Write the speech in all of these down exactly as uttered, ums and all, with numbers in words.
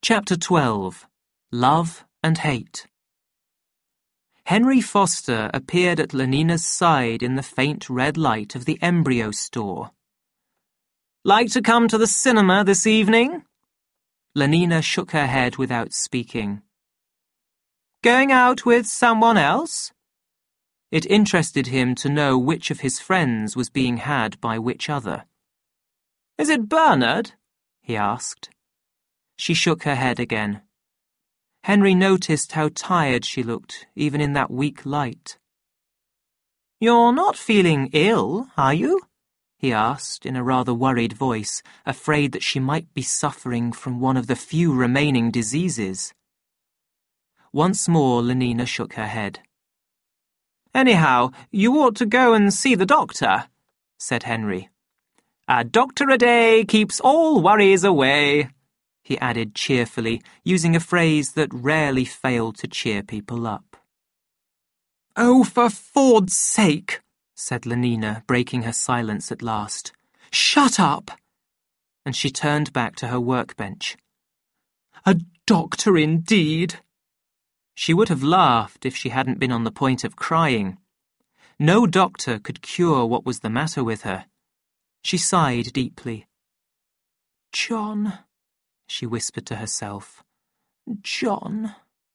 Chapter twelve. Love and Hate. Henry Foster appeared at Lenina's side in the faint red light of the embryo store. "Like to come to the cinema this evening?" Lenina shook her head without speaking. "Going out with someone else?" It interested him to know which of his friends was being had by which other. "Is it Bernard?" he asked. She shook her head again. Henry noticed how tired she looked, even in that weak light. "You're not feeling ill, are you?" he asked in a rather worried voice, afraid that she might be suffering from one of the few remaining diseases. Once more Lenina shook her head. "Anyhow, you ought to go and see the doctor," said Henry. "A doctor a day keeps all worries away," he added cheerfully, using a phrase that rarely failed to cheer people up. "Oh, for Ford's sake," said Lenina, breaking her silence at last. "Shut up!" And she turned back to her workbench. "A doctor indeed!" She would have laughed if she hadn't been on the point of crying. No doctor could cure what was the matter with her. She sighed deeply. "John," she whispered to herself. "John."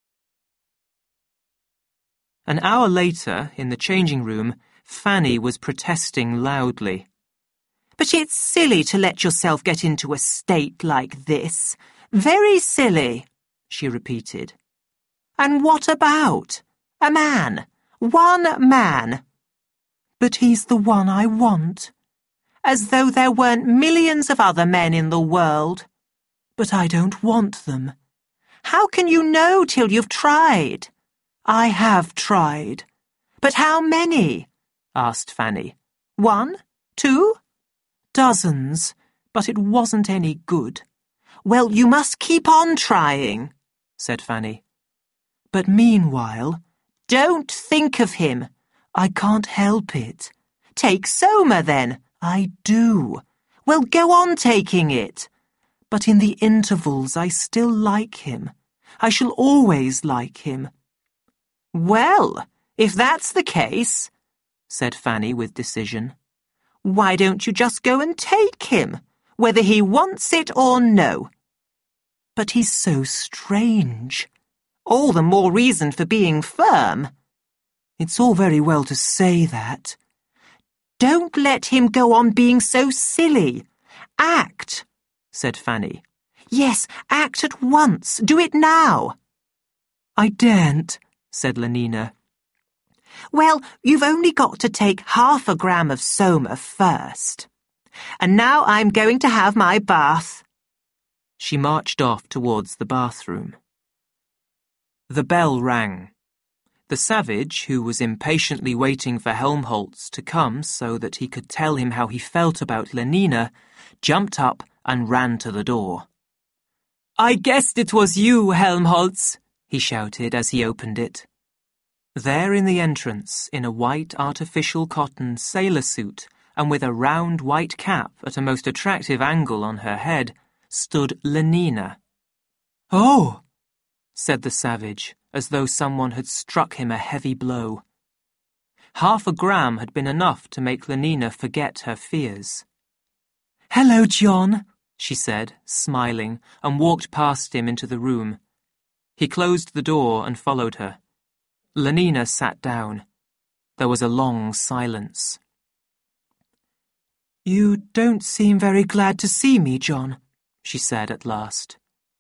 An hour later, in the changing room, Fanny was protesting loudly. "But it's silly to let yourself get into a state like this. Very silly," she repeated. "And what about? A man. One man." "But he's the one I want." "As though there weren't millions of other men in the world." "But I don't want them." "How can you know till you've tried?" "I have tried." "But how many?" asked Fanny. "One? Two?" "Dozens, but it wasn't any good." "Well, you must keep on trying," said Fanny. "But meanwhile—" "Don't think of him." "I can't help it." "Take Soma, then." "I do." "Well, go on taking it." "But in the intervals I still like him. I shall always like him." "Well, if that's the case," said Fanny with decision, "why don't you just go and take him, whether he wants it or no?" "But he's so strange." "All the more reason for being firm." "It's all very well to say that." "Don't let him go on being so silly. Act," said Fanny. "Yes, act at once. Do it now." "I daren't," said Lenina. "Well, you've only got to take half a gram of Soma first. And now I'm going to have my bath." She marched off towards the bathroom. The bell rang. The savage, who was impatiently waiting for Helmholtz to come so that he could tell him how he felt about Lenina, jumped up and ran to the door. "I guessed it was you, Helmholtz," he shouted as he opened it. There in the entrance, in a white artificial cotton sailor suit and with a round white cap at a most attractive angle on her head, stood Lenina. "Oh!" said the savage, as though someone had struck him a heavy blow. Half a gram had been enough to make Lenina forget her fears. "Hello, John," she said, smiling, and walked past him into the room. He closed the door and followed her. Lenina sat down. There was a long silence. "You don't seem very glad to see me, John," she said at last.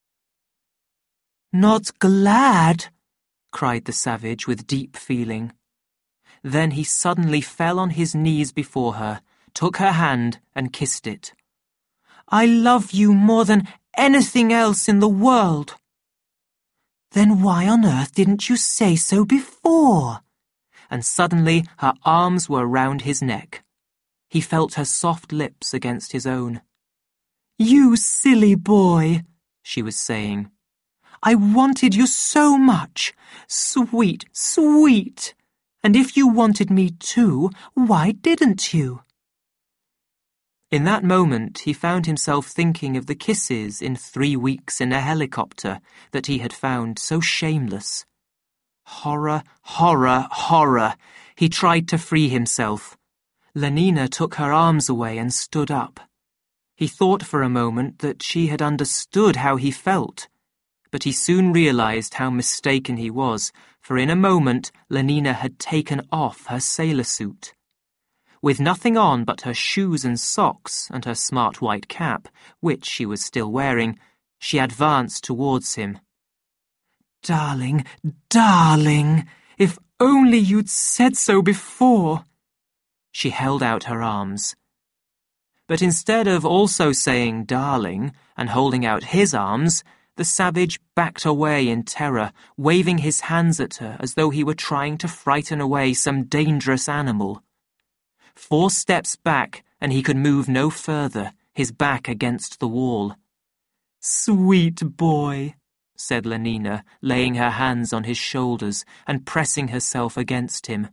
"Not glad?" cried the savage with deep feeling. Then he suddenly fell on his knees before her, took her hand and kissed it. "I love you more than anything else in the world." "Then why on earth didn't you say so before?" And suddenly her arms were round his neck. He felt her soft lips against his own. "You silly boy," she was saying. "I wanted you so much. Sweet, sweet. And if you wanted me too, why didn't you?" In that moment, he found himself thinking of the kisses in Three Weeks in a Helicopter that he had found so shameless. Horror, horror, horror. He tried to free himself. Lenina took her arms away and stood up. He thought for a moment that she had understood how he felt, but he soon realized how mistaken he was, for in a moment Lenina had taken off her sailor suit. With nothing on but her shoes and socks and her smart white cap, which she was still wearing, she advanced towards him. "Darling, darling, if only you'd said so before." She held out her arms. But instead of also saying darling and holding out his arms, the savage backed away in terror, waving his hands at her as though he were trying to frighten away some dangerous animal. Four steps back, and he could move no further, his back against the wall. "Sweet boy," said Lenina, laying her hands on his shoulders and pressing herself against him.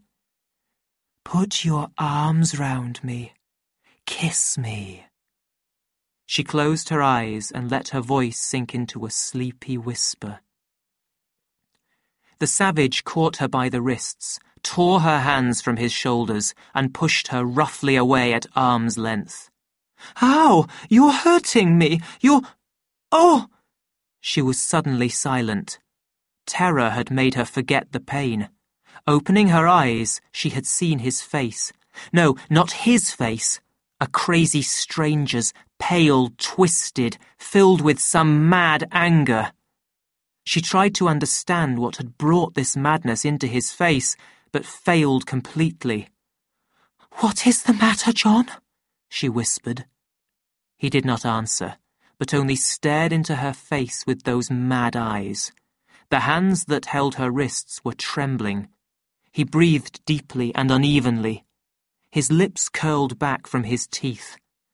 "Put your arms round me. Kiss me." She closed her eyes and let her voice sink into a sleepy whisper. The savage caught her by the wrists, tore her hands from his shoulders, and pushed her roughly away at arm's length. "Ow! You're hurting me! You're... Oh!" She was suddenly silent. Terror had made her forget the pain. Opening her eyes, she had seen his face. No, not his face. A crazy stranger's, pale, twisted, filled with some mad anger. She tried to understand what had brought this madness into his face, but failed completely. "What is the matter, John?" she whispered. He did not answer, but only stared into her face with those mad eyes. The hands that held her wrists were trembling. He breathed deeply and unevenly. His lips curled back from his teeth.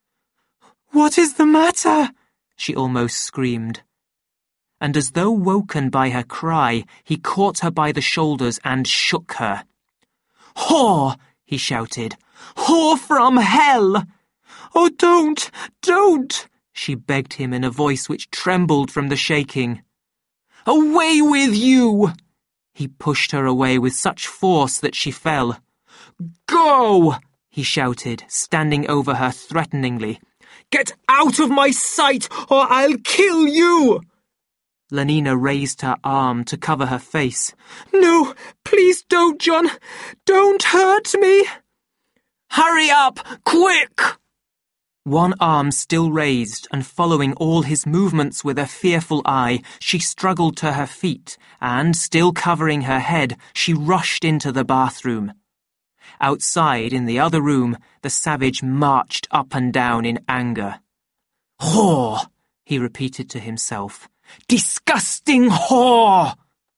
"What is the matter?" she almost screamed. And as though woken by her cry, he caught her by the shoulders and shook her. "Whore!" he shouted. "Whore from hell!" "Oh, don't, don't!" she begged him in a voice which trembled from the shaking. "Away with you!" He pushed her away with such force that she fell. "Go!" he shouted, standing over her threateningly. "Get out of my sight, or I'll kill you!" Lenina raised her arm to cover her face. "No, please don't, John. Don't hurt me." "Hurry up, quick!" One arm still raised and following all his movements with a fearful eye, she struggled to her feet and, still covering her head, she rushed into the bathroom. Outside, in the other room, the savage marched up and down in anger. "Whore!" he repeated to himself. "Disgusting whore!"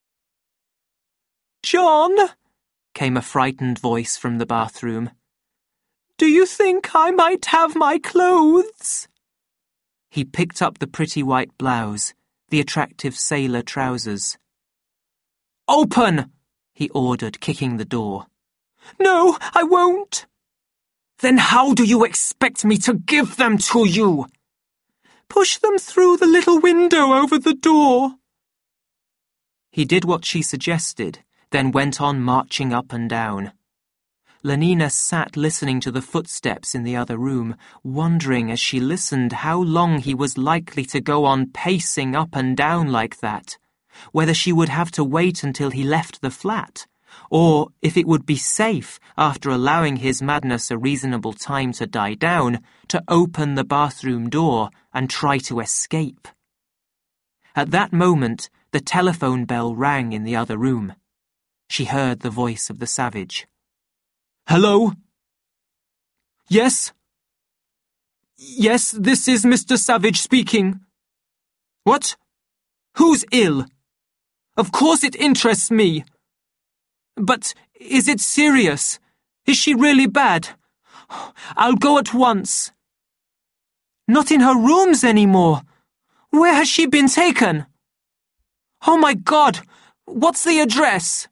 "John," came a frightened voice from the bathroom. "Do you think I might have my clothes?" He picked up the pretty white blouse, the attractive sailor trousers. "Open!" he ordered, kicking the door. "No, I won't." "Then how do you expect me to give them to you?" "Push them through the little window over the door." He did what she suggested, then went on marching up and down. Lenina sat listening to the footsteps in the other room, wondering as she listened how long he was likely to go on pacing up and down like that, whether she would have to wait until he left the flat, or if it would be safe, after allowing his madness a reasonable time to die down, to open the bathroom door and try to escape. At that moment, the telephone bell rang in the other room. She heard the voice of the savage. "Hello?" "Yes?" "Yes, this is Mister Savage speaking." "What? Who's ill?" "Of course it interests me." "But is it serious? Is she really bad? I'll go at once." "Not in her rooms anymore. Where has she been taken?" "Oh my God! What's the address?"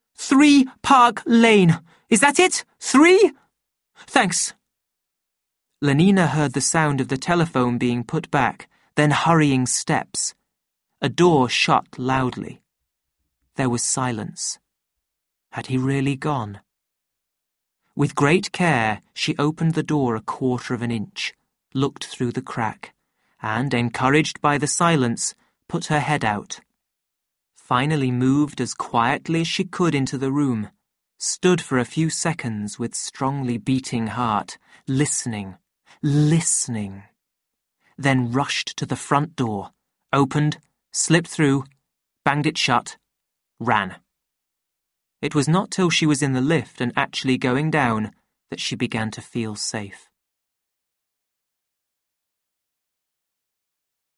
Three Park Lane. Is that it? Three? Thanks." Lenina heard the sound of the telephone being put back, then hurrying steps. A door shut loudly. There was silence. Had he really gone? With great care, she opened the door a quarter of an inch, looked through the crack, and, encouraged by the silence, put her head out. Finally moved as quietly as she could into the room, stood for a few seconds with strongly beating heart, listening, listening. Then rushed to the front door, opened, slipped through, banged it shut, ran. It was not till she was in the lift and actually going down that she began to feel safe.